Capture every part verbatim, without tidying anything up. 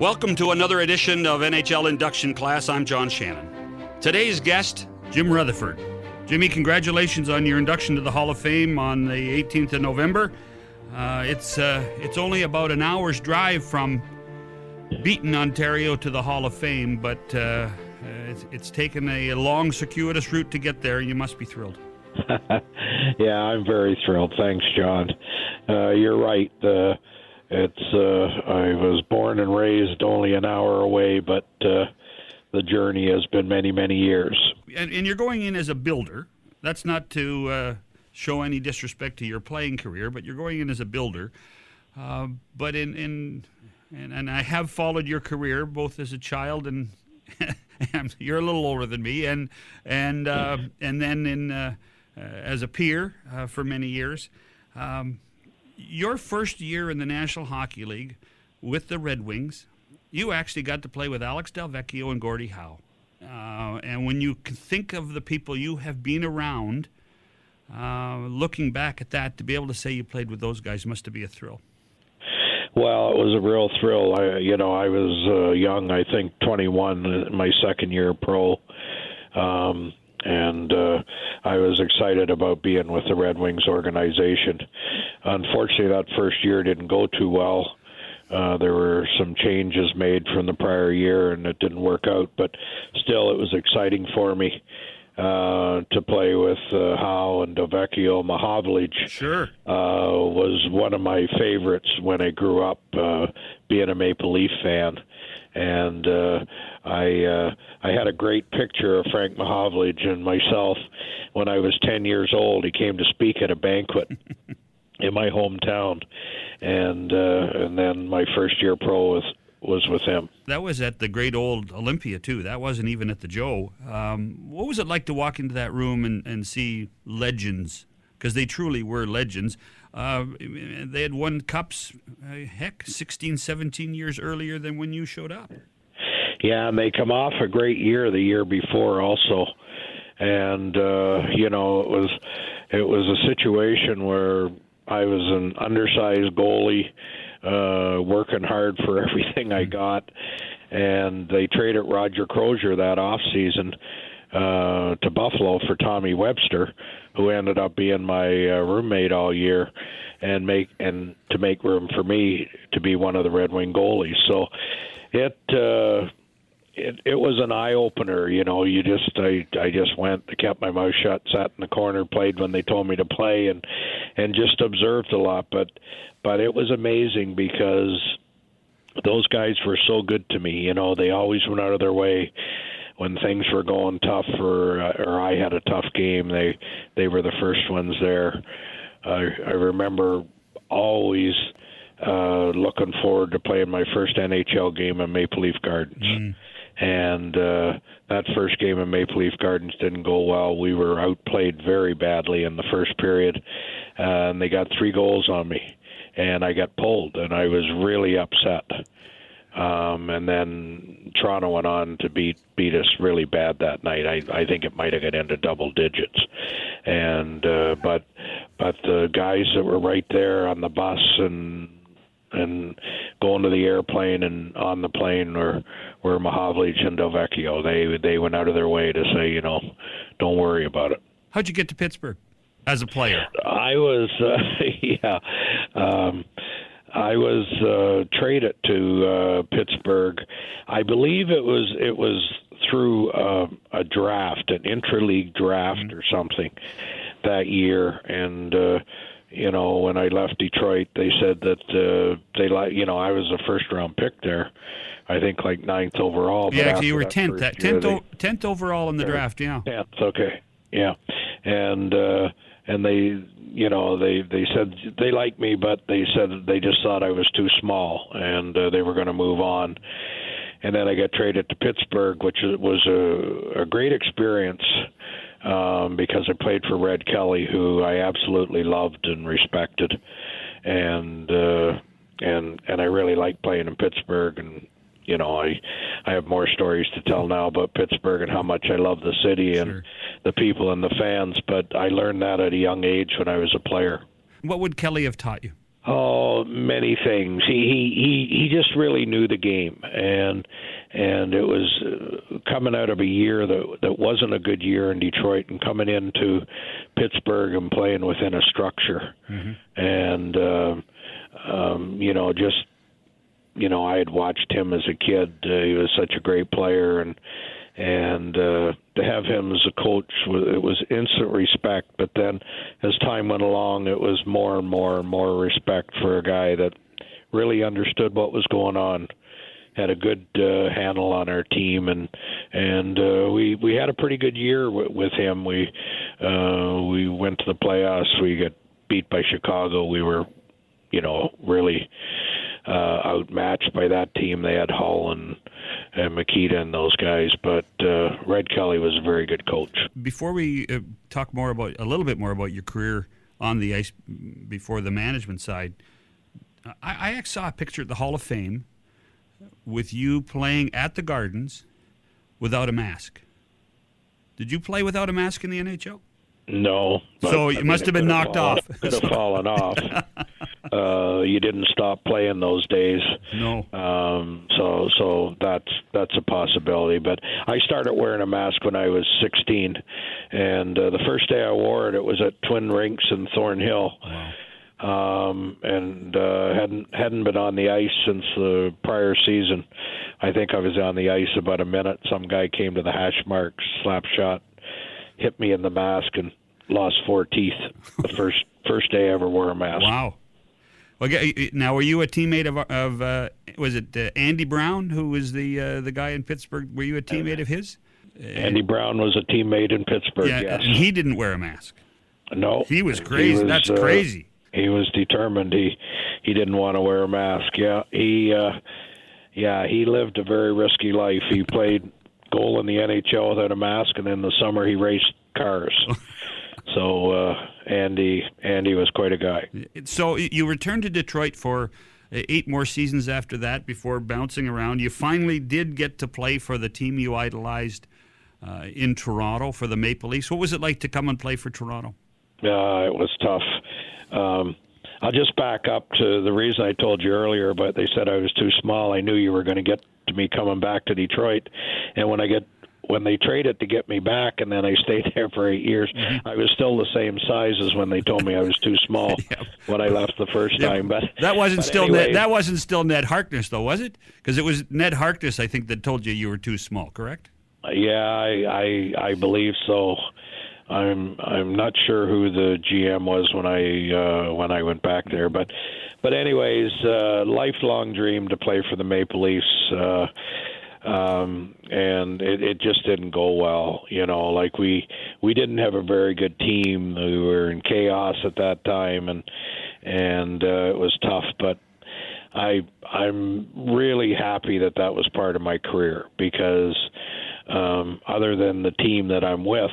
Welcome to another edition of N H L Induction Class. I'm John Shannon. Today's guest, Jim Rutherford. Jimmy, congratulations on your induction to the Hall of Fame on the eighteenth of November. Uh, it's uh, it's only about an hour's drive from Beaton, Ontario to the Hall of Fame, but uh, it's, it's taken a long, circuitous route to get there. You must be thrilled. Yeah, I'm very thrilled. Thanks, John. Uh, you're right. Uh, it's uh, I was born and raised only an hour away, but uh, the journey has been many, many years. And, and you're going in as a builder. That's not to uh, show any disrespect to your playing career, but you're going in as a builder. Uh, but in, in and, and I have followed your career both as a child and, and you're a little older than me, and and uh, and then in uh, uh, as a peer uh, for many years. Um, your first year in the National Hockey League with the Red Wings, you actually got to play with Alex Delvecchio and Gordie Howe. Uh, and when you think of the people you have been around, uh, looking back at that, to be able to say you played with those guys must be a thrill. Well, it was a real thrill. I, you know, I was uh, young, I think twenty-one, my second year pro. Um, and uh, I was excited about being with the Red Wings organization. Unfortunately, that first year didn't go too well. Uh, there were some changes made from the prior year, and it didn't work out. But still, it was exciting for me uh, to play with uh, Howe and Delvecchio. Mahovlich sure. uh, was one of my favorites when I grew up, uh, being a Maple Leaf fan. And uh, I uh, I had a great picture of Frank Mahovlich and myself when I was ten years old. He came to speak at a banquet in my hometown, and uh, and then my first year pro was was with him. That was at the great old Olympia too. That wasn't even at the Joe. Um, what was it like to walk into that room and, and see legends? Because they truly were legends. Uh, they had won cups, uh, heck, sixteen, seventeen years earlier than when you showed up. Yeah, and they come off a great year the year before also. And, uh, you know, it was it was a situation where I was an undersized goalie, uh, working hard for everything I got. And they traded Roger Crozier that offseason uh, to Buffalo for Tommy Webster, who ended up being my uh, roommate all year, and make and to make room for me to be one of the Red Wing goalies. So it uh, it it was an eye opener. You know, you just I I just went, kept my mouth shut, sat in the corner, played when they told me to play, and and just observed a lot. But but it was amazing because those guys were so good to me. You know, they always went out of their way. When things were going tough, or or I had a tough game, they they were the first ones there. I, I remember always uh, looking forward to playing my first N H L game in Maple Leaf Gardens. Mm. And uh, that first game in Maple Leaf Gardens didn't go well. We were outplayed very badly in the first period, uh, and they got three goals on me, and I got pulled, and I was really upset. Um, and then Toronto went on to beat beat us really bad that night. I, I think it might have got into double digits, and uh, but but the guys that were right there on the bus and and going to the airplane and on the plane were were Mahovlich and Delvecchio. They they went out of their way to say, you know, don't worry about it. How'd you get to Pittsburgh as a player? I was uh, yeah. Um, I was uh, traded to uh, Pittsburgh. I believe it was it was through uh, a draft, an intra-league draft mm-hmm. or something that year. And uh, you know, when I left Detroit, they said that uh, they like you know I was a first-round pick there. I think like ninth overall. Yeah, actually, you were tenth. That tenth, o- tenth overall in the draft. Yeah. Tenth. Okay. Yeah, and uh, and they. You know, they, they said they liked me, but they said they just thought I was too small, and uh, they were going to move on. And then I got traded to Pittsburgh, which was a, a great experience um, because I played for Red Kelly, who I absolutely loved and respected, and uh, and and I really liked playing in Pittsburgh. And you know, I I have more stories to tell now about Pittsburgh and how much I love the city and sure. the people and the fans, but I learned that at a young age when I was a player. What would Kelly have taught you? Oh, many things. He he he he just really knew the game, and and it was uh, coming out of a year that that wasn't a good year in Detroit, and coming into Pittsburgh and playing within a structure, mm-hmm. and uh, um, you know, just you know, I had watched him as a kid. Uh, he was such a great player, and and uh, to have him as a coach, it was instant respect. But then, as time went along, it was more and more and more respect for a guy that really understood what was going on, had a good uh, handle on our team, and and uh, we we had a pretty good year w- with him. We uh, we went to the playoffs. We got beat by Chicago. We were, you know, really uh, outmatched by that team. They had Hull and, and Makita and those guys, but uh, Red Kelly was a very good coach. Before we uh, talk more about a little bit more about your career on the ice before the management side, I, I saw a picture at the Hall of Fame with you playing at the Gardens without a mask. Did you play without a mask in the N H L? No. So it must have been knocked off. It could have fallen off. Uh, you didn't stop playing those days. No. Um, so so that's that's a possibility. But I started wearing a mask when I was sixteen, and uh, the first day I wore it, it was at Twin Rinks in Thornhill. Wow. Um, and uh, hadn't hadn't been on the ice since the prior season. I think I was on the ice about a minute. Some guy came to the hash marks, slap shot, hit me in the mask, and lost four teeth the first first day I ever wore a mask. Wow. Well, now, were you a teammate of of uh, was it uh, Andy Brown, who was the uh, the guy in Pittsburgh? Were you a teammate of his? Andy Brown was a teammate in Pittsburgh. Yeah, yes. And he didn't wear a mask. No, he was crazy. He was, That's uh, crazy. He was determined. He he didn't want to wear a mask. Yeah, he uh, yeah he lived a very risky life. He played goal in the N H L without a mask, and in the summer he raced cars. So uh, Andy Andy was quite a guy. So you returned to Detroit for eight more seasons after that before bouncing around. You finally did get to play for the team you idolized uh, in Toronto for the Maple Leafs. What was it like to come and play for Toronto? Uh, it was tough. Um, I'll just back up to the reason I told you earlier, but they said I was too small. I knew you were going to get to me coming back to Detroit, and when I get when they traded to get me back, and then I stayed there for eight years, mm-hmm. I was still the same size as when they told me I was too small yep. when I left the first yep. time. But that wasn't but still anyway, Ned, that wasn't still Ned Harkness, though, was it? Because it was Ned Harkness, I think, that told you you were too small. Correct? Yeah, I I, I believe so. I'm I'm not sure who the G M was when I uh, when I went back there, but but anyways, uh, lifelong dream to play for the Maple Leafs, uh, um, and it, it just didn't go well. You know, like we we didn't have a very good team. We were in chaos at that time, and and uh, it was tough. But I I'm really happy that that was part of my career because um, other than the team that I'm with.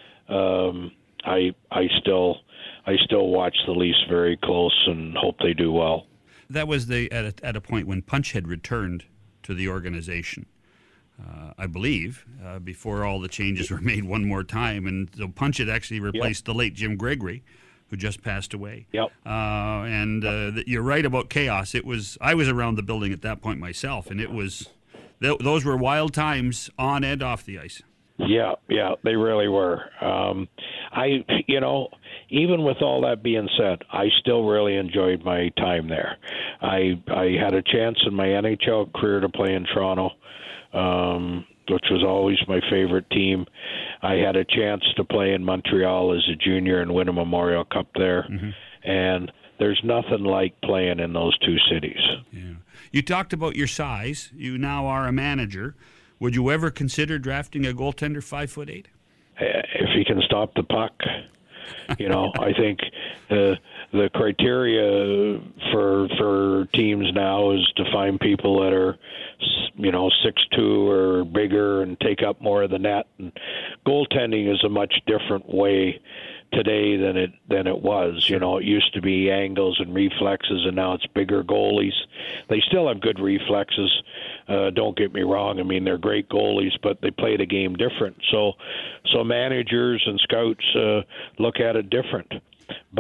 Um, I I still I still watch the Leafs very close and hope they do well. That was the at a, at a point when Punch had returned to the organization, uh, I believe, uh, before all the changes were made one more time, and so Punch had actually replaced yep. the late Jim Gregory, who just passed away. Yep. Uh, and uh, the, you're right about chaos. It was I was around the building at that point myself, and it was th- those were wild times on and off the ice. Yeah, yeah, they really were. Um, I, you know, even with all that being said, I still really enjoyed my time there. I I had a chance in my N H L career to play in Toronto, um, which was always my favorite team. I had a chance to play in Montreal as a junior and win a Memorial Cup there, mm-hmm. and there's nothing like playing in those two cities. Yeah. You talked about your size. You now are a manager. Would you ever consider drafting a goaltender five foot eight? If he can stop the puck, you know, I think uh, the criteria for for teams now is to find people that are, you know, six two or bigger and take up more of the net. And goaltending is a much different way today than it than it was. You know, it used to be angles and reflexes, and now it's bigger goalies. They still have good reflexes. Uh, don't get me wrong. I mean, they're great goalies, but they play the game different. So, so managers and scouts uh, look at it different. But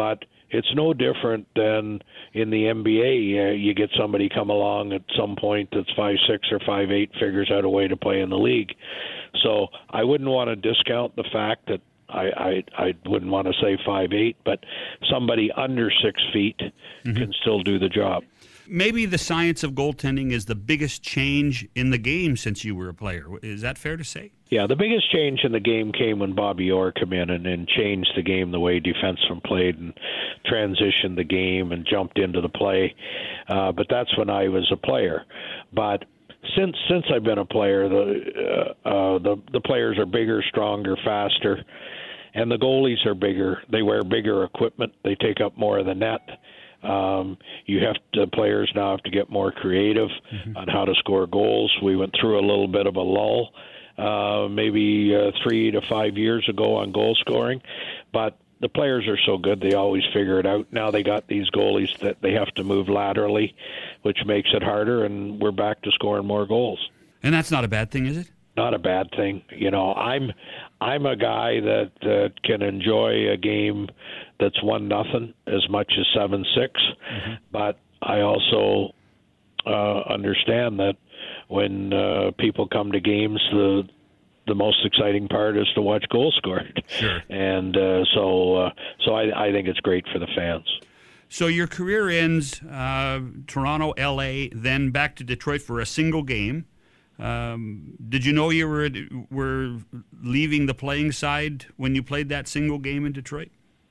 it's no different than in the N B A. Uh, you get somebody come along at some point that's five six or five eight, figures out a way to play in the league. So I wouldn't want to discount the fact that I, I, I wouldn't want to say five eight, but somebody under six feet mm-hmm. can still do the job. Maybe the science of goaltending is the biggest change in the game since you were a player. Is that fair to say? Yeah, the biggest change in the game came when Bobby Orr came in and, and changed the game the way defensemen played and transitioned the game and jumped into the play. Uh, but that's when I was a player. But since since I've been a player, the uh, uh, the the players are bigger, stronger, faster, and the goalies are bigger. They wear bigger equipment. They take up more of the net. Um, you have to, players now have to get more creative mm-hmm. on how to score goals. We went through a little bit of a lull, uh, maybe uh, three to five years ago on goal scoring, but the players are so good, they always figure it out. Now they got these goalies that they have to move laterally, which makes it harder, and we're back to scoring more goals. And that's not a bad thing, is it? Not a bad thing. You know, I'm I'm a guy that uh, can enjoy a game that's one nothing as much as seven six, mm-hmm. but I also uh, understand that when uh, people come to games, the the most exciting part is to watch goals scored. Sure. And uh, so uh, so I, I think it's great for the fans. So your career ends uh, Toronto, L A, then back to Detroit for a single game. Um, did you know you were were leaving the playing side when you played that single game in Detroit?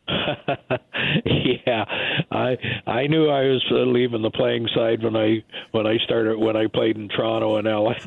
Yeah, I I knew I was uh, leaving the playing side when I when I started when I played in Toronto and L A.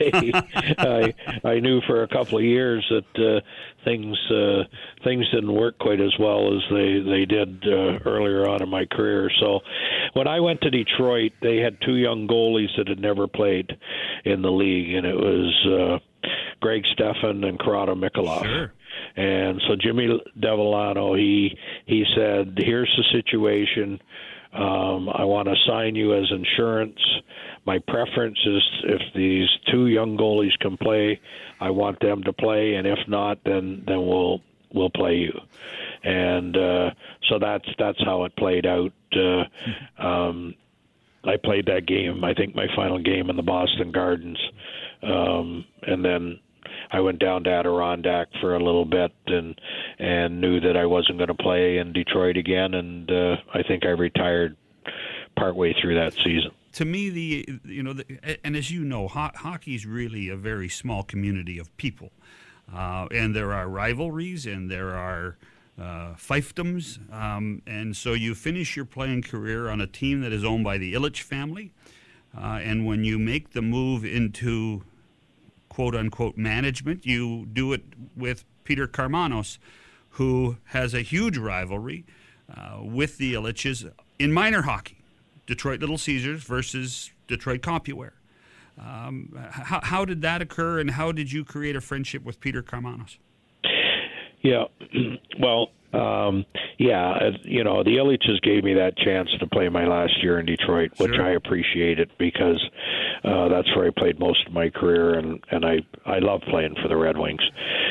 I I knew for a couple of years that uh, things uh, things didn't work quite as well as they they did uh, earlier on in my career. So when I went to Detroit, they had two young goalies that had never played in the league, and it was uh, Greg Stephan and Corrado Mikolov. Sure. And so Jimmy Devellano, he he said, here's the situation. Um, I want to sign you as insurance. My preference is if these two young goalies can play, I want them to play, and if not, then then we'll we'll play you. And uh, so that's that's how it played out. Uh, um, I played that game, I think my final game in the Boston Gardens, um, and then I went down to Adirondack for a little bit and and knew that I wasn't going to play in Detroit again, and uh, I think I retired partway through that season. To me, the you know, the, and as you know, ho- hockey is really a very small community of people, uh, and there are rivalries and there are uh, fiefdoms, um, and so you finish your playing career on a team that is owned by the Ilitch family, uh, and when you make the move into quote-unquote management, you do it with Peter Karmanos, who has a huge rivalry uh, with the Ilitches in minor hockey, Detroit Little Caesars versus Detroit Compuware. Um, how, how did that occur, and how did you create a friendship with Peter Karmanos? Yeah, well, um, yeah, you know, the Ilitches gave me that chance to play my last year in Detroit, which Sure. I appreciated because uh, that's where I played most of my career, and, and I, I love playing for the Red Wings.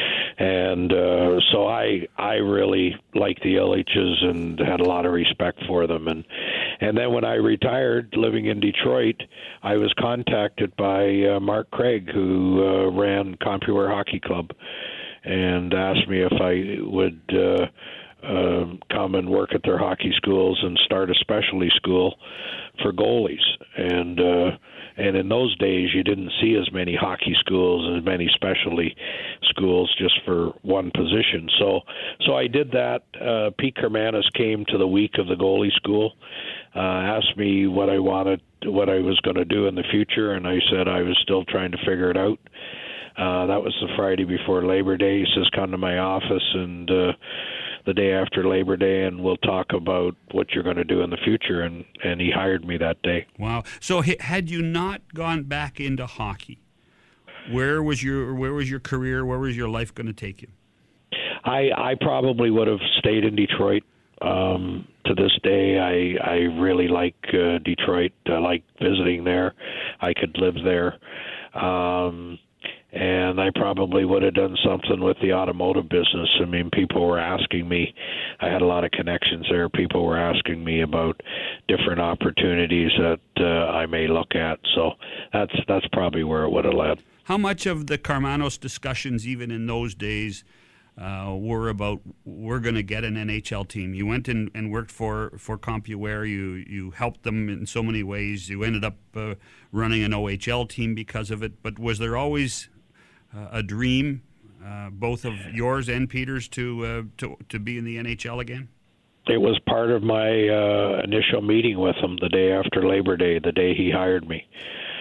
And uh, so I I really liked the Ilitches and had a lot of respect for them. And and then when I retired, living in Detroit, I was contacted by uh, Mark Craig, who uh, ran Compuware Hockey Club, and asked me if I would uh, uh, come and work at their hockey schools and start a specialty school for goalies. And uh, and in those days, you didn't see as many hockey schools and as many specialty schools just for one position. So so I did that. Uh, Pete Karmanos came to the week of the goalie school, uh, asked me what I wanted, what I was going to do in the future, and I said I was still trying to figure it out. Uh, that was the Friday before Labor Day. He says, come to my office and uh, the day after Labor Day, and we'll talk about what you're going to do in the future. And, and he hired me that day. Wow. So had you not gone back into hockey, where was your where was your career, where was your life going to take you? I, I probably would have stayed in Detroit. Um, to this day, I, I really like uh, Detroit. I like visiting there. I could live there. Um and I probably would have done something with the automotive business. I mean, people were asking me. I had a lot of connections there. People were asking me about different opportunities that uh, I may look at. So that's that's probably where it would have led. How much of the Karmanos discussions, even in those days, uh, were about we're going to get an N H L team? You went in and worked for, for CompuWare. You you helped them in so many ways. You ended up uh, running an O H L team because of it. But was there always uh, a dream, uh, both of yours and Peter's, to, uh, to to be in the N H L again? It was part of my uh, initial meeting with him the day after Labor Day, the day he hired me.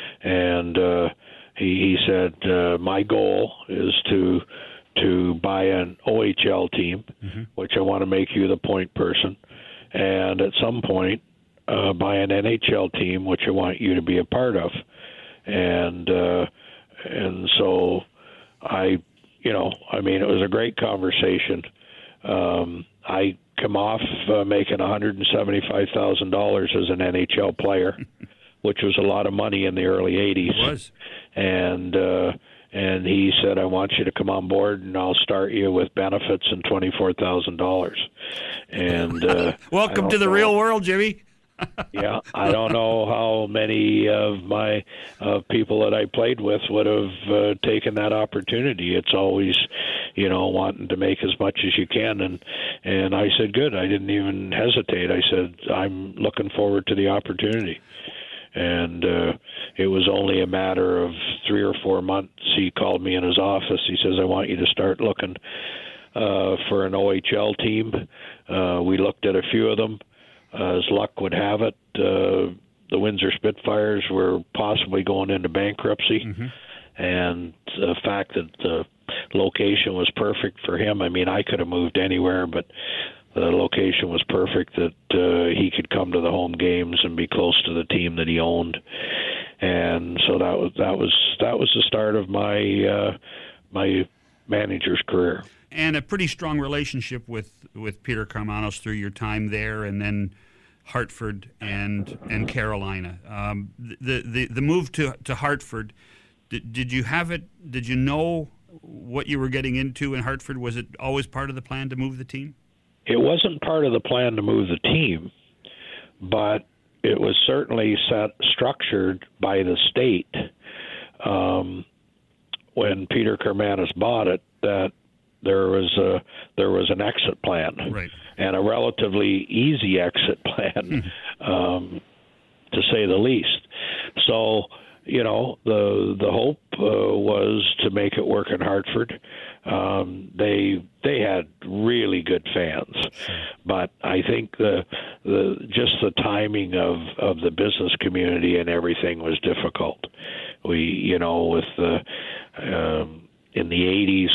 And uh, he, he said, uh, my goal is to to buy an O H L team, mm-hmm. which I want to make you the point person, and at some point uh, buy an N H L team, which I want you to be a part of. And uh, and so I, you know, I mean, it was a great conversation. Um, I come off uh, making one hundred seventy-five thousand dollars as an N H L player, which was a lot of money in the early eighties. It was. And uh, and he said, I want you to come on board, and I'll start you with benefits and twenty-four thousand dollars. And uh, welcome to the know. real world, Jimmy. Yeah, I don't know how many of my uh, people that I played with would have uh, taken that opportunity. It's always, you know, wanting to make as much as you can. And, and I said, good. I didn't even hesitate. I said, I'm looking forward to the opportunity. And uh, it was only a matter of three or four months. He called me in his office. He says, I want you to start looking uh, for an O H L team. Uh, we looked at a few of them. Uh, as luck would have it, uh, the Windsor Spitfires were possibly going into bankruptcy. Mm-hmm. And the fact that the location was perfect for him, I mean, I could have moved anywhere, but the location was perfect that uh, he could come to the home games and be close to the team that he owned. And so that was that was that was the start of my uh, my manager's career. And a pretty strong relationship with, with Peter Karmanos through your time there, and then Hartford and and Carolina. Um, the, the the move to to Hartford, did, did you have it? Did you know what you were getting into in Hartford? Was it always part of the plan to move the team? It wasn't part of the plan to move the team, but it was certainly set structured by the state um, when Peter Karmanos bought it that there was a there was an exit plan, right, and a relatively easy exit plan, um, to say the least. So, you know, the the hope uh, was to make it work in Hartford. Um, they they had really good fans, but I think the the just the timing of, of the business community and everything was difficult. We, you know, with the um, in the eighties.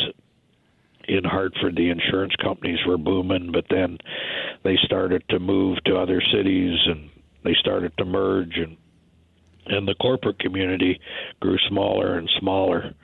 In Hartford, the insurance companies were booming, but then they started to move to other cities, and they started to merge, and and the corporate community grew smaller and smaller,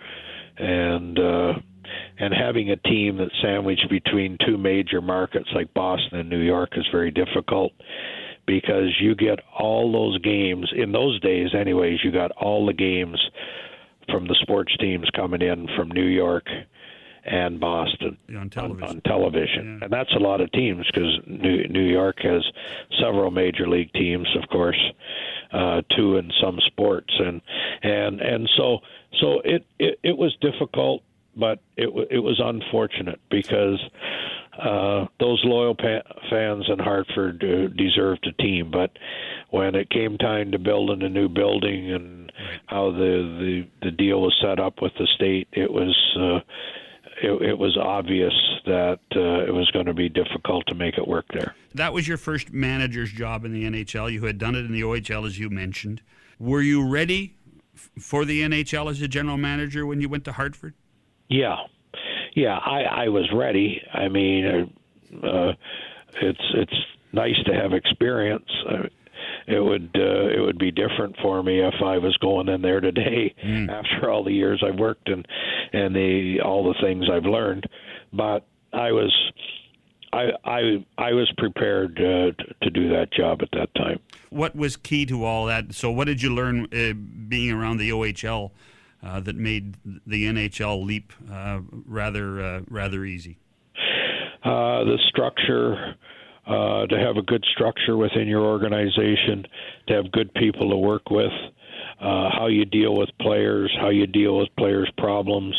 and uh, and having a team that's sandwiched between two major markets like Boston and New York is very difficult, because you get all those games in those days. Anyways, you got all the games from the sports teams coming in from New York and Boston on television. On, on television. Yeah. And that's a lot of teams, because New, New York has several major league teams, of course, uh, two in some sports. And and, and so so it, it, it was difficult, but it, it was unfortunate, because uh, those loyal pa- fans in Hartford uh, deserved a team. But when it came time to building a new building and how the, the, the deal was set up with the state, it was uh, It, it was obvious that uh, it was going to be difficult to make it work there. That was your first manager's job in the N H L. You had done it in the O H L, as you mentioned. Were you ready f- for the N H L as a general manager when you went to Hartford? Yeah. Yeah, I, I was ready. I mean, uh, it's it's nice to have experience. Uh, It would uh, it would be different for me if I was going in there today mm. after all the years I've worked and and the all the things I've learned. But I was I I I was prepared uh, to, to do that job at that time. What was key to all that? So what did you learn uh, being around the O H L uh, that made the N H L leap uh, rather uh, rather easy? Uh, the structure, uh, to have a good structure within your organization, to have good people to work with, uh, how you deal with players, how you deal with players' problems,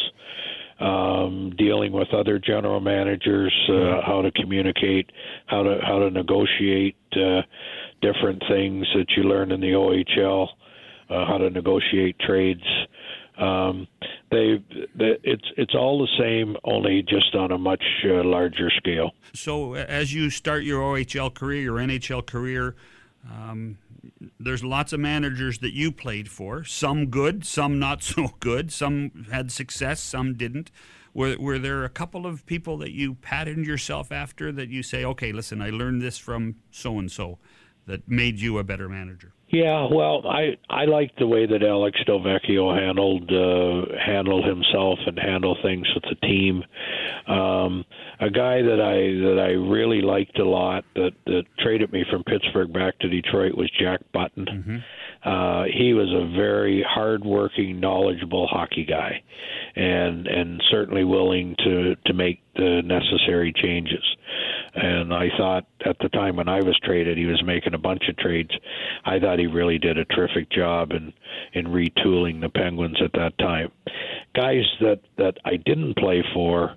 um, dealing with other general managers, uh, how to communicate, how to how to negotiate uh, different things that you learn in the O H L, uh, how to negotiate trades. Um, they, they, it's it's all the same, only just on a much uh, larger scale. So, as you start your O H L career, your N H L career, um, there's lots of managers that you played for. Some good, some not so good. Some had success, some didn't. Were were there a couple of people that you patterned yourself after that you say, okay, listen, I learned this from so and so, that made you a better manager? Yeah, well, I I liked the way that Alex Delvecchio handled uh, handled himself and handled things with the team. Um, a guy that I that I really liked a lot that, that traded me from Pittsburgh back to Detroit was Jack Button. Mm-hmm. Uh, he was a very hardworking, knowledgeable hockey guy, and and certainly willing to to make the necessary changes. And I thought at the time when I was traded, he was making a bunch of trades. I thought he really did a terrific job in, in retooling the Penguins at that time. Guys that, that I didn't play for,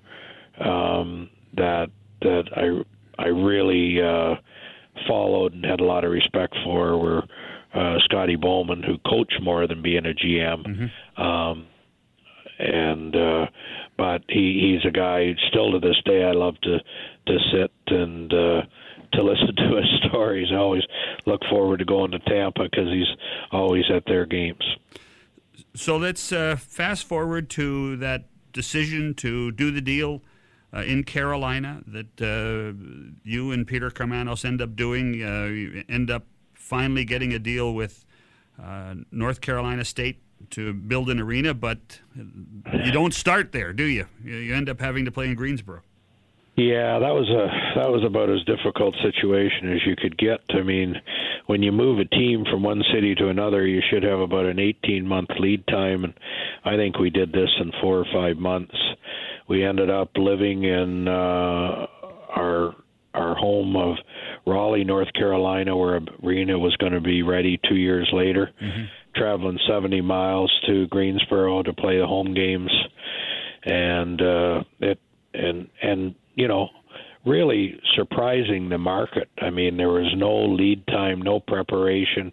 um, that that I I really uh, followed and had a lot of respect for were uh, Scotty Bowman, who coached more than being a G M. Mm-hmm. Um, and uh, but he, he's a guy still to this day I love to to sit and uh, to listen to his stories. I always look forward to going to Tampa because he's always at their games. So let's uh, fast forward to that decision to do the deal uh, in Carolina that uh, you and Peter Karmanos end up doing. Uh, you end up finally getting a deal with uh, North Carolina State to build an arena, but you don't start there, do you? You end up having to play in Greensboro. Yeah, that was a that was about as difficult situation as you could get. I mean, when you move a team from one city to another, you should have about an eighteen-month lead time, and I think we did this in four or five months. We ended up living in uh, our our home of Raleigh, North Carolina, where an arena was going to be ready two years later. Mm-hmm. Traveling seventy miles to Greensboro to play the home games, and uh, it and and you know, really surprising the market. I mean, there was no lead time, no preparation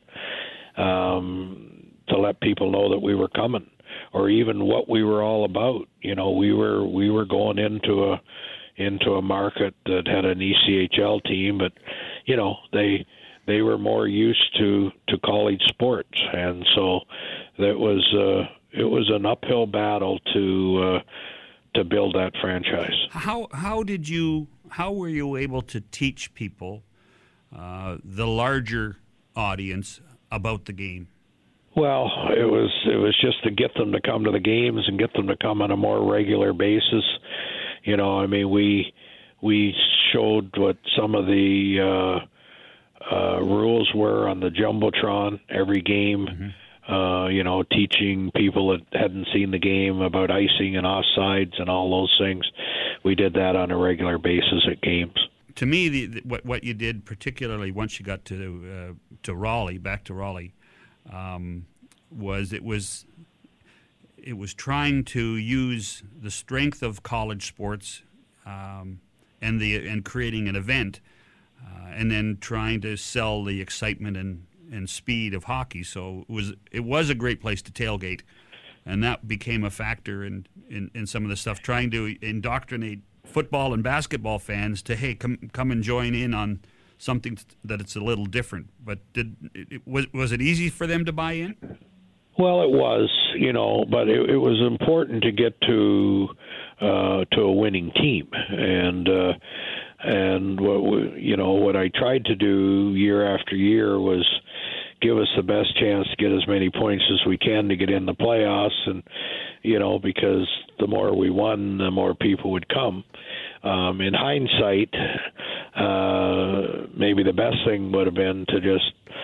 um, to let people know that we were coming, or even what we were all about. You know, we were we were going into a into a market that had an E C H L team, but you know they. They were more used to, to college sports, and so that was uh, it was an uphill battle to uh, to build that franchise. How how did you how were you able to teach people, uh, the larger audience, about the game? Well, it was it was just to get them to come to the games and get them to come on a more regular basis. You know, I mean, we we showed what some of the uh, Uh, rules were on the Jumbotron every game, mm-hmm. uh, you know, teaching people that hadn't seen the game about icing and offsides and all those things. We did that on a regular basis at games. To me, the, the, what what you did, particularly once you got to uh, to Raleigh, back to Raleigh, um, was it was it was trying to use the strength of college sports um, and the and creating an event. Uh, and then trying to sell the excitement and, and speed of hockey. So it was it was a great place to tailgate, and that became a factor in, in, in some of the stuff, trying to indoctrinate football and basketball fans to, hey, come come and join in on something that it's a little different. But did it, was was it easy for them to buy in? Well, it was, you know, but it, it was important to get to uh, to a winning team, and uh, and what we, you know what I tried to do year after year was give us the best chance to get as many points as we can to get in the playoffs, and you know because the more we won, the more people would come. Um, in hindsight, uh, maybe the best thing would have been to just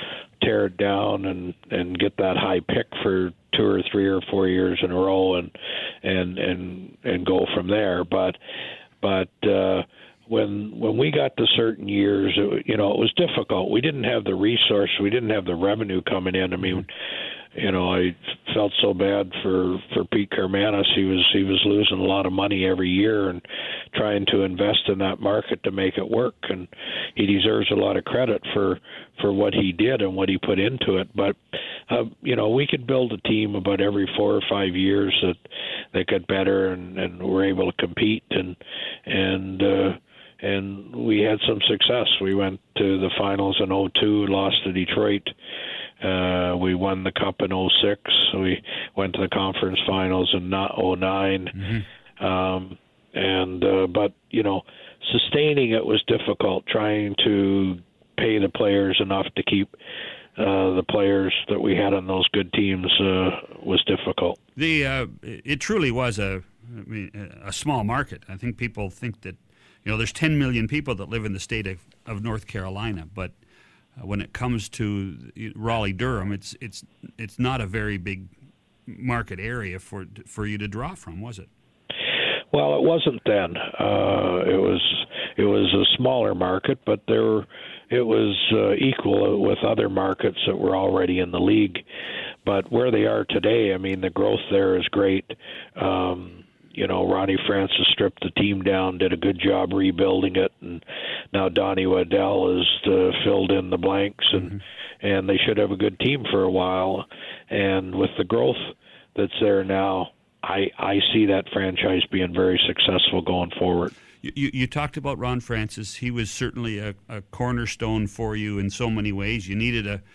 tear it down and and get that high pick for two or three or four years in a row and and and and go from there. But but uh, when when we got to certain years, it, you know, it was difficult. We didn't have the resource. We didn't have the revenue coming in. I mean, you know, I felt so bad for, for Pete Kermanis. He was he was losing a lot of money every year and trying to invest in that market to make it work. And he deserves a lot of credit for, for what he did and what he put into it. But uh, you know, we could build a team about every four or five years that that got better and, and were able to compete and and. Uh, And we had some success. We went to the finals in oh two, lost to Detroit. Uh, we won the Cup in oh six. We went to the conference finals in oh nine. Mm-hmm. Um, and uh, but, you know, sustaining it was difficult, trying to pay the players enough to keep uh, the players that we had on those good teams uh, was difficult. The uh, It truly was a, I mean, a small market. I think people think that, you know, there's ten million people that live in the state of, of North Carolina, but uh, when it comes to Raleigh-Durham, it's it's it's not a very big market area for for you to draw from, was it? Well, it wasn't then. Uh, it was it was a smaller market, but there were, it was uh, equal with other markets that were already in the league. But where they are today, I mean, the growth there is great. Um, You know, Ronnie Francis stripped the team down, did a good job rebuilding it, and now Donnie Waddell has uh, filled in the blanks, and mm-hmm. and they should have a good team for a while. And with the growth that's there now, I I see that franchise being very successful going forward. You, you, you talked about Ron Francis. He was certainly a, a cornerstone for you in so many ways. You needed a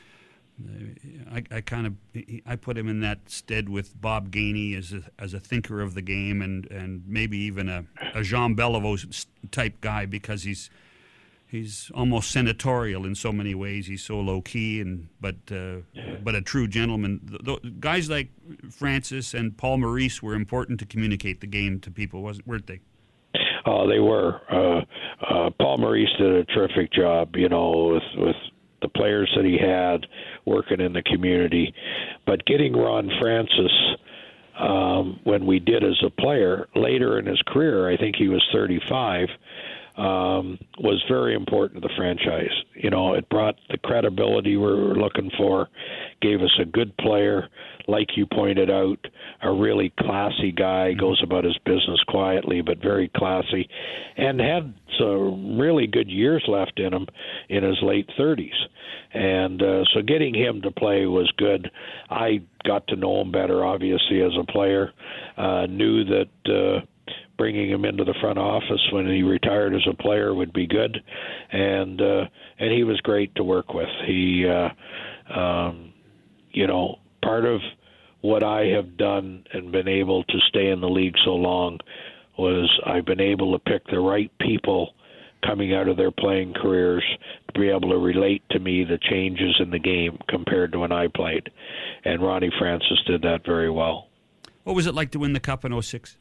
I, I kind of I put him in that stead with Bob Gainey as a as a thinker of the game and, and maybe even a, a Jean Beliveau type guy because he's he's almost senatorial in so many ways. He's so low key and but uh, but a true gentleman. The, the, guys like Francis and Paul Maurice were important to communicate the game to people, wasn't weren't they? Oh, they were. Uh, uh, Paul Maurice did a terrific job, you know, with with. the players that he had working in the community. But getting Ron Francis um, when we did as a player later in his career, I think he was thirty-five, um, was very important to the franchise. You know, it brought the credibility we were looking for, gave us a good player, like you pointed out, a really classy guy, goes about his business quietly but very classy, and had some really good years left in him in his late thirties. And uh, so getting him to play was good. I got to know him better, obviously, as a player, uh, knew that uh, bringing him into the front office when he retired as a player would be good, and uh, and he was great to work with. He, uh, um, you know, part of what I have done and been able to stay in the league so long was I've been able to pick the right people coming out of their playing careers to be able to relate to me the changes in the game compared to when I played. And Ronnie Francis did that very well. What was it like to win the Cup in oh six?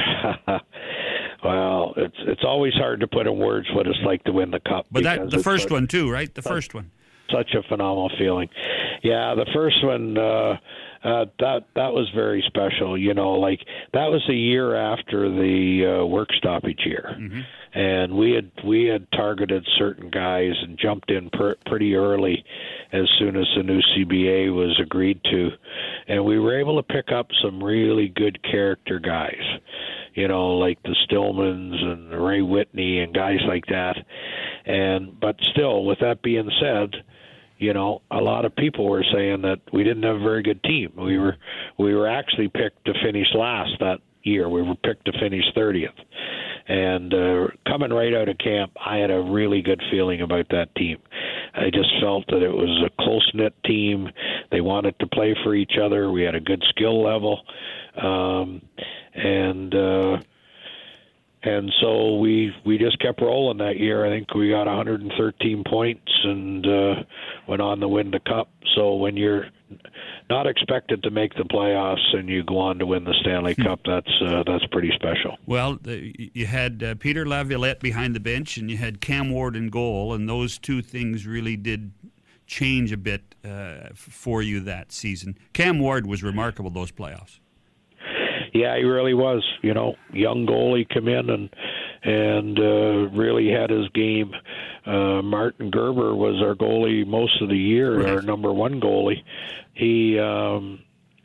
Well, it's it's always hard to put in words what it's like to win the Cup. But that the first one too, right? The first one. Such a phenomenal feeling. Yeah, the first one, uh, uh, that that was very special. You know, like that was a year after the uh, work stoppage year, mm-hmm. and we had we had targeted certain guys and jumped in per, pretty early, as soon as the new C B A was agreed to, and we were able to pick up some really good character guys. You know, like the Stillmans and Ray Whitney and guys like that. And but still, with that being said, you know, a lot of people were saying that we didn't have a very good team. We were we were actually picked to finish last that year. We were picked to finish thirtieth. And uh, coming right out of camp, I had a really good feeling about that team. I just felt that it was a close-knit team. They wanted to play for each other. We had a good skill level. Um, and uh, and so we we just kept rolling that year. I think we got one hundred thirteen points and uh, went on to win the Cup. So when you're not expected to make the playoffs and you go on to win the Stanley Cup, that's uh, that's pretty special. Well, you had uh, Peter Laviolette behind the bench, and you had Cam Ward in goal, and those two things really did change a bit uh, for you that season. Cam Ward was remarkable those playoffs. Yeah, he really was. You know, young goalie come in and and uh, really had his game. Uh, Martin Gerber was our goalie most of the year, right. Our number one goalie. He um,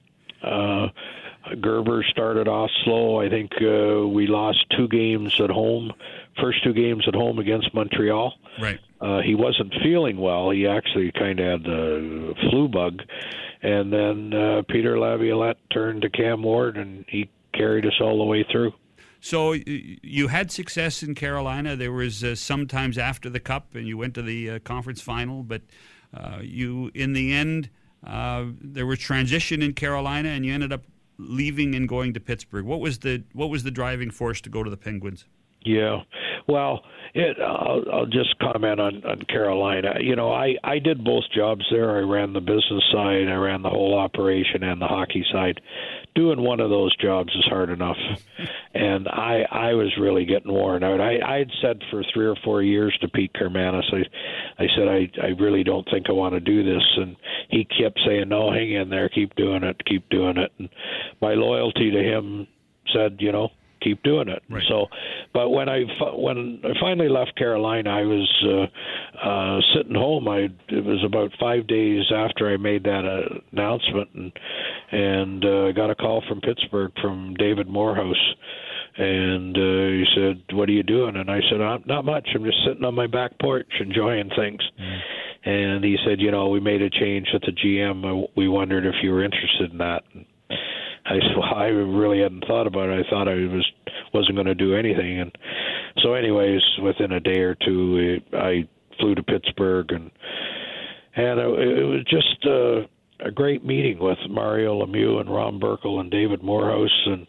uh, Gerber started off slow. I think uh, we lost two games at home, first two games at home against Montreal. Right. Uh, he wasn't feeling well. He actually kind of had the flu bug. And then uh, Peter Laviolette turned to Cam Ward, and he carried us all the way through. So you had success in Carolina. There was uh, sometimes after the Cup, and you went to the uh, conference final. But uh, you, in the end, uh, there was transition in Carolina, and you ended up leaving and going to Pittsburgh. What was the what was the driving force to go to the Penguins? Yeah, well, it, I'll, I'll just comment on, on Carolina. You know, I, I did both jobs there. I ran the business side, I ran the whole operation and the hockey side. Doing one of those jobs is hard enough. And I I was really getting worn out. I I'd said for three or four years to Pete Kermanis, I I said I I really don't think I want to do this, and he kept saying, no, hang in there, keep doing it, keep doing it. And my loyalty to him said, you know, keep doing it. Right. So, but when I when I finally left Carolina, I was uh, uh, sitting home. I it was about five days after I made that uh, announcement, and and uh, got a call from Pittsburgh from David Morehouse, and uh, he said, "What are you doing?" And I said, "Not much. I'm just sitting on my back porch enjoying things." Mm. And he said, "You know, we made a change with the G M. We wondered if you were interested in that." And I said, well, I really hadn't thought about it. I thought I was, wasn't going to do anything. And so anyways, within a day or two, I flew to Pittsburgh, and and it, it was just a, a great meeting with Mario Lemieux and Ron Burkle and David Morehouse. And,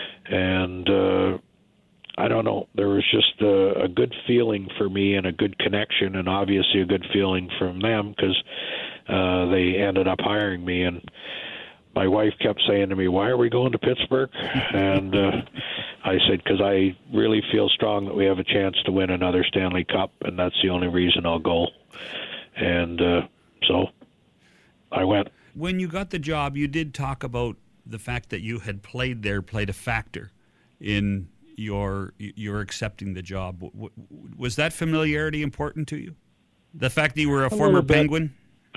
and uh, I don't know, there was just a, a good feeling for me and a good connection, and obviously a good feeling from them because uh, they ended up hiring me. And my wife kept saying to me, why are we going to Pittsburgh? And uh, I said, because I really feel strong that we have a chance to win another Stanley Cup, and that's the only reason I'll go. And uh, so I went. When you got the job, you did talk about the fact that you had played there played a factor in your your accepting the job. Was that familiarity important to you? The fact that you were a, a former Penguin?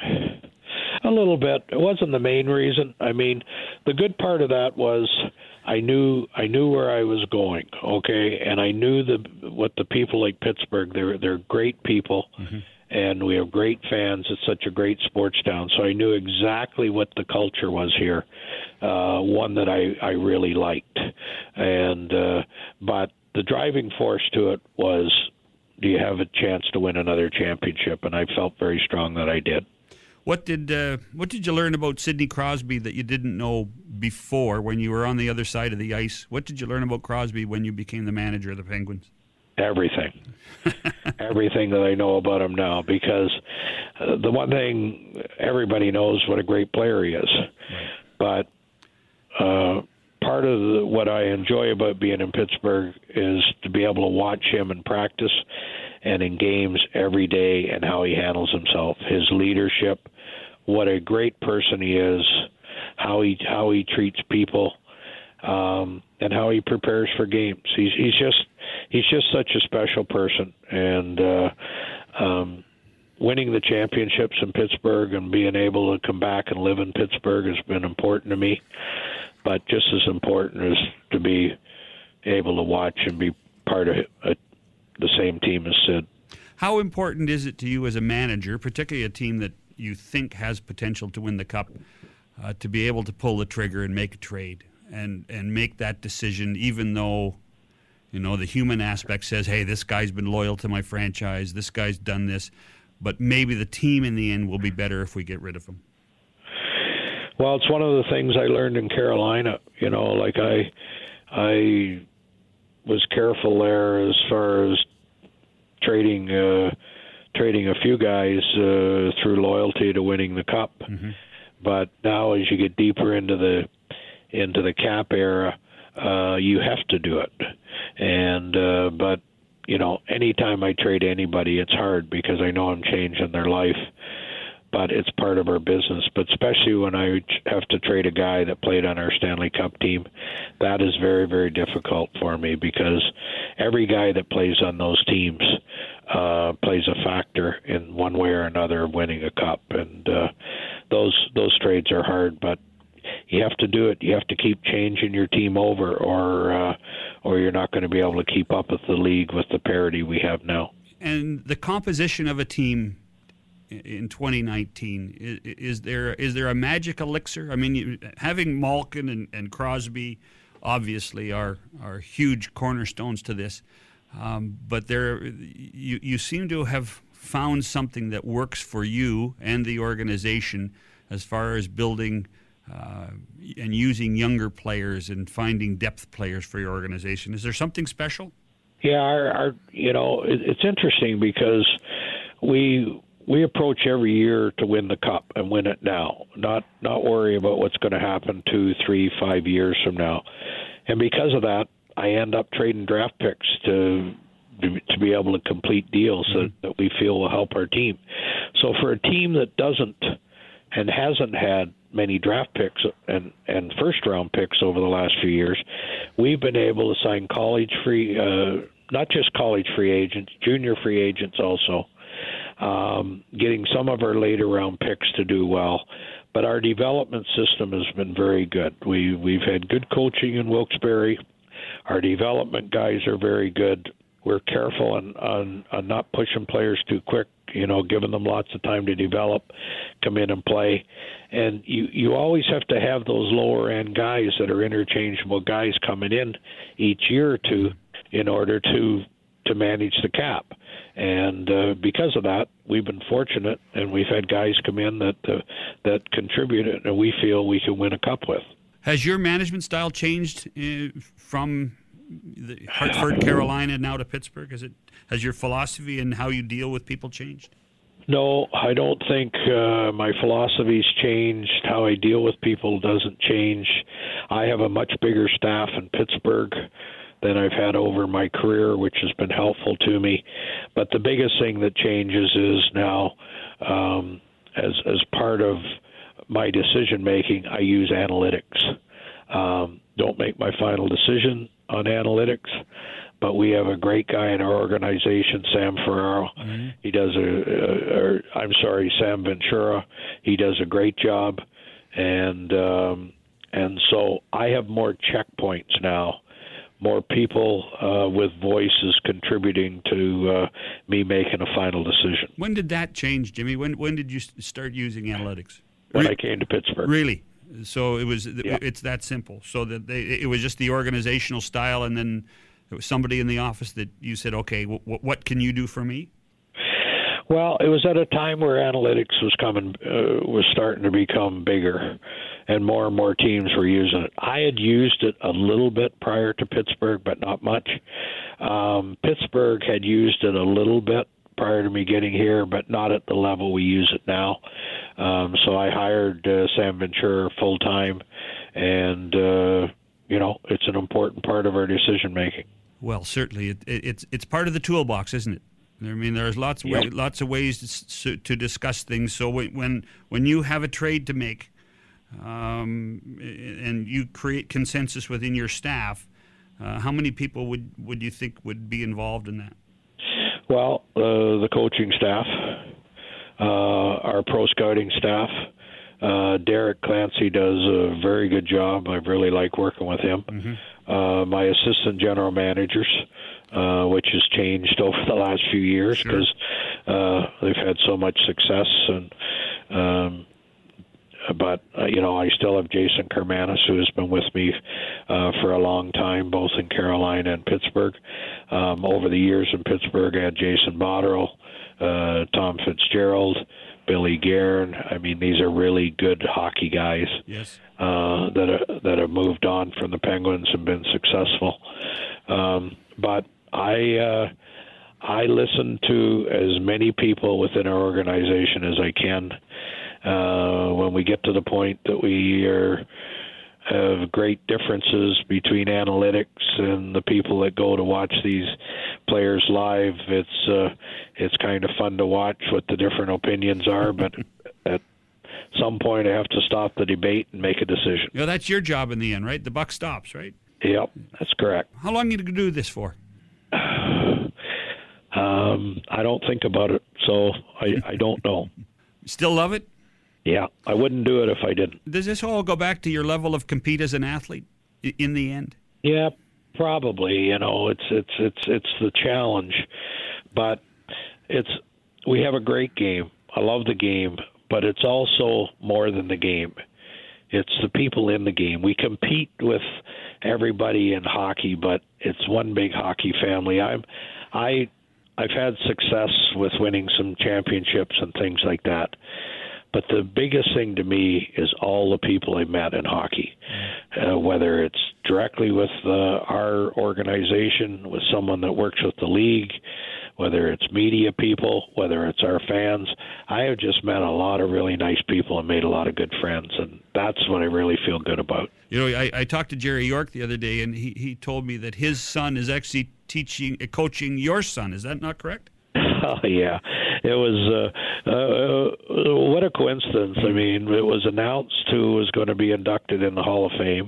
A little bit. It wasn't the main reason. I mean, the good part of that was I knew I knew where I was going, okay, and I knew the what the people like Pittsburgh. They're they're great people, mm-hmm. and we have great fans. It's such a great sports town. So I knew exactly what the culture was here. Uh, one that I I really liked, and uh, but the driving force to it was, do you have a chance to win another championship? And I felt very strong that I did. What did uh, what did you learn about Sidney Crosby that you didn't know before when you were on the other side of the ice? What did you learn about Crosby when you became the manager of the Penguins? Everything. Everything that I know about him now, because uh, the one thing, everybody knows what a great player he is. Right. But uh, part of the, what I enjoy about being in Pittsburgh is to be able to watch him in practice and in games every day, and how he handles himself, his leadership, what a great person he is, how he how he treats people, um, and how he prepares for games. He's he's just he's just such a special person, and uh, um, winning the championships in Pittsburgh and being able to come back and live in Pittsburgh has been important to me. But just as important is to be able to watch and be part of a the same team as Sid. How important is it to you as a manager, particularly a team that you think has potential to win the Cup, uh, to be able to pull the trigger and make a trade and, and make that decision, even though, you know, the human aspect says, hey, this guy's been loyal to my franchise, this guy's done this, but maybe the team in the end will be better if we get rid of him? Well, it's one of the things I learned in Carolina. You know, like I, I was careful there as far as trading uh, trading a few guys uh, through loyalty to winning the Cup. Mm-hmm. But now, as you get deeper into the into the cap era, uh, you have to do it. And uh, but you know, anytime I trade anybody, it's hard because I know I'm changing their life. but it's part of our business. But especially when I have to trade a guy that played on our Stanley Cup team, that is very, very difficult for me because every guy that plays on those teams uh, plays a factor in one way or another of winning a cup. And uh, those those trades are hard, but you have to do it. You have to keep changing your team over, or uh, or you're not going to be able to keep up with the league with the parity we have now. And the composition of a team in twenty nineteen, is, is there is there a magic elixir? I mean, you, having Malkin and, and Crosby obviously are are huge cornerstones to this, um, but there you you seem to have found something that works for you and the organization as far as building uh, and using younger players and finding depth players for your organization. Is there something special? Yeah, our, our you know it, it's interesting because we. We approach every year to win the cup and win it now, not not worry about what's going to happen two, three, five years from now. And because of that, I end up trading draft picks to to be able to complete deals that, that we feel will help our team. So for a team that doesn't and hasn't had many draft picks and, and first-round picks over the last few years, we've been able to sign college free, uh, not just college free agents, junior free agents also, Um, getting some of our later round picks to do well, but our development system has been very good. We we've had good coaching in Wilkes-Barre. Our development guys are very good. We're careful on, on on not pushing players too quick. You know, giving them lots of time to develop, come in and play, and you you always have to have those lower end guys that are interchangeable guys coming in each year or two in order to to manage the cap. And uh, because of that, we've been fortunate, and we've had guys come in that uh, that contributed, and we feel we can win a cup with. Has your management style changed uh, from the Hartford, Carolina, now to Pittsburgh? Has it? Has your philosophy and how you deal with people changed? No, I don't think uh, my philosophy's changed. How I deal with people doesn't change. I have a much bigger staff in Pittsburgh than I've had over my career, which has been helpful to me. But the biggest thing that changes is now, um, as as part of my decision making, I use analytics. Um, don't make my final decision on analytics, but we have a great guy in our organization, Sam Ferraro. Mm-hmm. He does a, a, a, I'm sorry, Sam Ventura. He does a great job, and um, and so I have more checkpoints now. More people uh, with voices contributing to uh, me making a final decision. When did that change, Jimmy? When when did you start using analytics? When Re- I came to Pittsburgh. Really? So it was. Yeah. It's that simple. So that they, it was just the organizational style, and then it was somebody in the office that you said, "Okay, w- w- what can you do for me?" Well, it was at a time where analytics was coming, uh, was starting to become bigger, and more and more teams were using it. I had used it a little bit prior to Pittsburgh, but not much. Um, Pittsburgh had used it a little bit prior to me getting here, but not at the level we use it now. Um, so I hired uh, Sam Ventura full time, and uh, you know, it's an important part of our decision making. Well, certainly, it, it, it's it's part of the toolbox, isn't it? I mean, there's lots of way, Yep. lots of ways to, to discuss things. So when when, when you have a trade to make, um, and you create consensus within your staff, uh, how many people would, would you think would be involved in that? Well, uh, the coaching staff, uh, our pro scouting staff. Uh, Derek Clancy does a very good job. I really like working with him. Mm-hmm. Uh, my assistant general managers. Uh, which has changed over the last few years because sure. uh, they've had so much success. And um, but uh, you know, I still have Jason Karmanos, who has been with me uh, for a long time, both in Carolina and Pittsburgh. Um, over the years in Pittsburgh, I had Jason Botterill, uh, Tom Fitzgerald, Billy Guerin. I mean, these are really good hockey guys. Yes. Uh, that are, that have moved on from the Penguins and been successful. Um, but I uh, I listen to as many people within our organization as I can. Uh, when we get to the point that we are have great differences between analytics and the people that go to watch these players live, it's uh, it's kind of fun to watch what the different opinions are. But uh, some point I have to stop the debate and make a decision. You know, that's your job in the end, right? The buck stops, right? Yep, that's correct. How long are you going to do this for? Um, I don't think about it, so I, I don't know. Still love it? Yeah, I wouldn't do it if I didn't. Does this all go back to your level of compete as an athlete i- in the end? Yeah, probably. You know, it's it's it's it's the challenge, but it's we have a great game. I love the game, but it's also more than the game. It's the people in the game. We compete with everybody in hockey, but it's one big hockey family. I'm I I've had success with winning some championships and things like that. But the biggest thing to me is all the people I met in hockey, uh, whether it's directly with uh, our organization, with someone that works with the league, whether it's media people, whether it's our fans. I have just met a lot of really nice people and made a lot of good friends, and that's what I really feel good about. You know, I, I talked to Jerry York the other day, and he, he told me that his son is actually teaching, uh, coaching your son. Is that not correct? Oh, yeah. It was uh, uh, what a coincidence. I mean, it was announced who was going to be inducted in the Hall of Fame.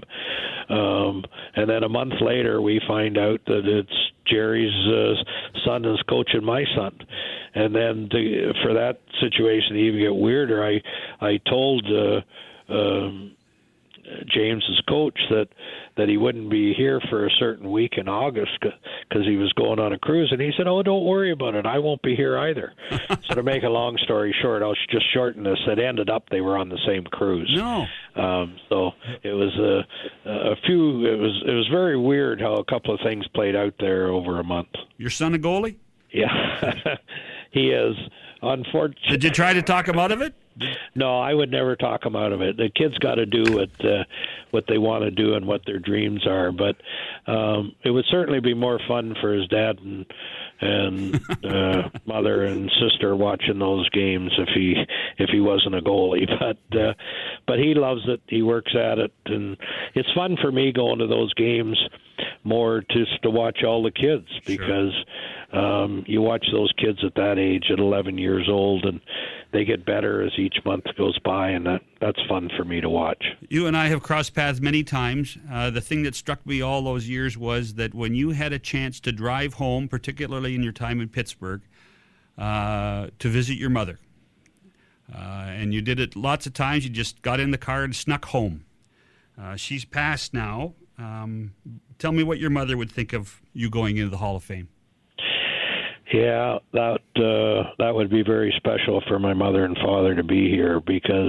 Um, and then a month later, we find out that it's Jerry's uh, son is coaching my son. And then to, for that situation to even get weirder, I, I told uh, um, James's coach that that he wouldn't be here for a certain week in August because he was going on a cruise, and he said, "Oh, don't worry about it. I won't be here either." So to make a long story short, I'll just shorten this. It ended up they were on the same cruise. No. Um, so it was a, a few. It was it was very weird how a couple of things played out there over a month. Your son a goalie? Yeah, he is. Unfortunately, did you try to talk him out of it? No, I would never talk them out of it. The kids got to do what uh, what they want to do and what their dreams are. But um, it would certainly be more fun for his dad and and uh, mother and sister watching those games if he if he wasn't a goalie. But uh, but he loves it. He works at it, and it's fun for me going to those games more just to watch all the kids because um, you watch those kids at that age at eleven years old and they get better as each month goes by, and that, that's fun for me to watch. You and I have crossed paths many times. Uh, the thing that struck me all those years was that when you had a chance to drive home, particularly in your time in Pittsburgh, uh, to visit your mother, uh, and you did it lots of times, you just got in the car and snuck home. Uh, she's passed now. Um, tell me what your mother would think of you going into the Hall of Fame. Yeah, that uh, that would be very special for my mother and father to be here because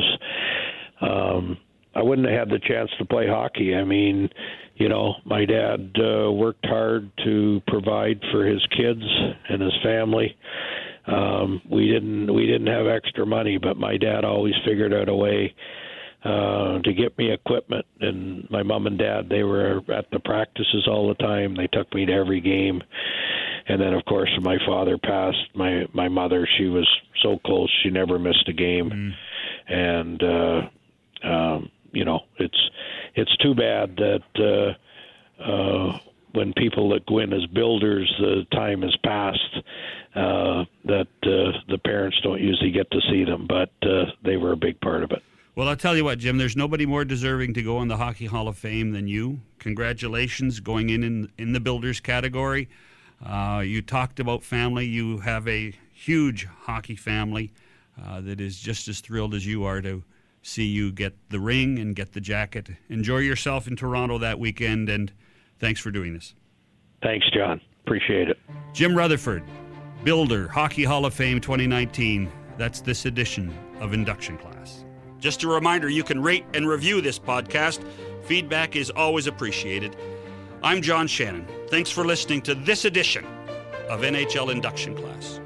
um, I wouldn't have had the chance to play hockey. I mean, you know, my dad uh, worked hard to provide for his kids and his family. Um, we didn't we didn't have extra money, but my dad always figured out a way uh, to get me equipment. And my mom and dad, they were at the practices all the time. They took me to every game. And then, of course, when my father passed, my, my mother, she was so close, she never missed a game. Mm. And, uh, um, you know, it's it's too bad that uh, uh, when people that go in as builders, the time has passed, uh, that uh, the parents don't usually get to see them, but uh, they were a big part of it. Well, I'll tell you what, Jim, there's nobody more deserving to go in the Hockey Hall of Fame than you. Congratulations going in in, in the builders category. Uh, you talked about family. You have a huge hockey family uh, that is just as thrilled as you are to see you get the ring and get the jacket. Enjoy yourself in Toronto that weekend, and thanks for doing this. Thanks, John. Appreciate it. Jim Rutherford, Builder, Hockey Hall of Fame twenty nineteen. That's this edition of Induction Class. Just a reminder, you can rate and review this podcast. Feedback is always appreciated. I'm John Shannon. Thanks for listening to this edition of N H L Induction Class.